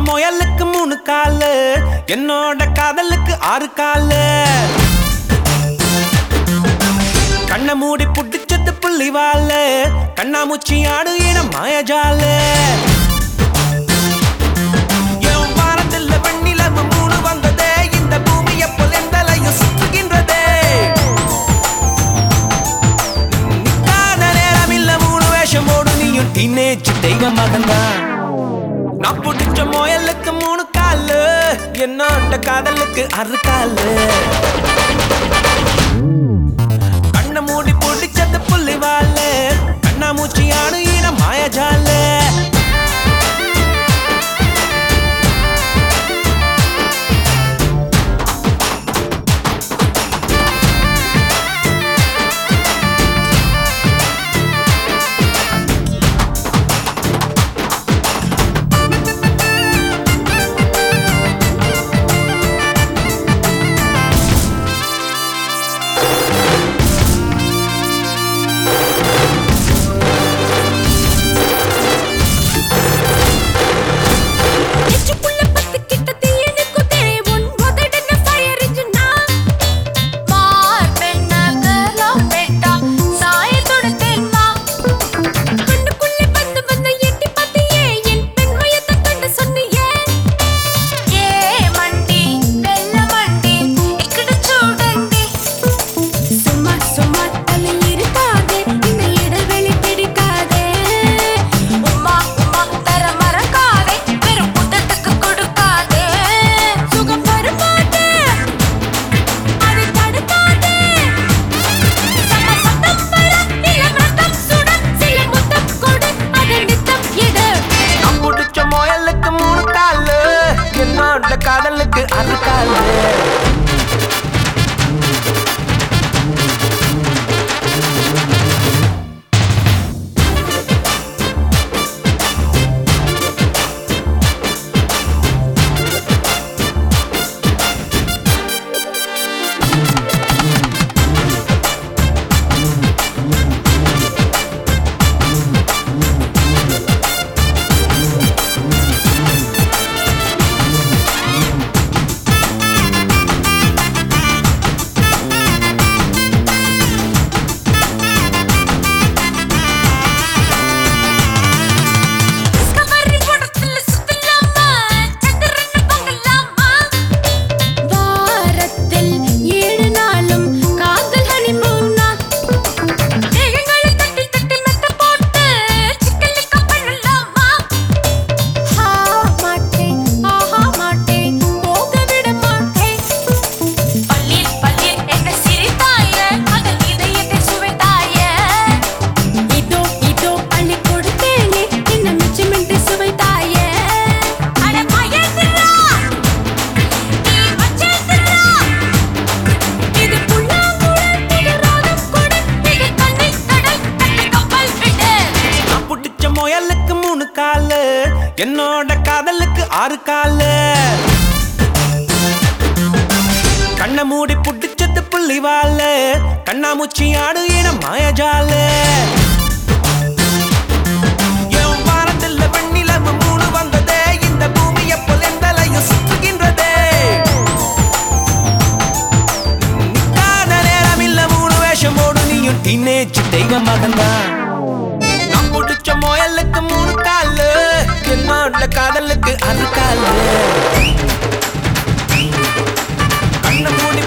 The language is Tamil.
முயலுக்கு 3 காலு, என்னோட காதலுக்கு 6 காலு. கண்ண மூடி புடிச்சது புள்ளிவாலு, கண்ணாமூச்சி ஆடு இன மாயஜாலு. என் வாரத்தில் வெண்ணிலவு 3 வந்ததே, இந்த பூமி எப்போல் எந்தலையும் சுற்றுகின்றதே. நிக்காத நேரம் இல்ல 3 வேஷம் போடு, நீயும் டீனேஜ் தெய்வ மகன்தான். நான் புடிச்ச முயலுக்கு 3 காலு, என்னோட காதலுக்கு 6 காலு. கண்ண மூடி புடிச்சது புள்ளிவாலு, கண்ணாமூச்சி ஆடு இன மாயஜாலு. காதலுக்கு 6 காலு. முயலுக்கு 3 காலு, என்னோட காதலுக்கு 6 காலு. கண்ண மூடி புடிச்சது புள்ளிவாலு, கண்ணாமூச்சி ஆடு இன மாயஜாலு. என் வாரத்தில் வெண்ணிலவு 3 வந்ததே, இந்த பூமி எப்போல் எந்தலையும் சுற்றுகின்றதே. நிக்காத நேரம் இல்ல 3 வேஷம் போடு, நீயும் டீனேஜ் தெய்வ மகன்தான். புடிச்ச முயலுக்கு 3 காலு, என்னோட காதலுக்கு 6 காலு. கண்ண மூடி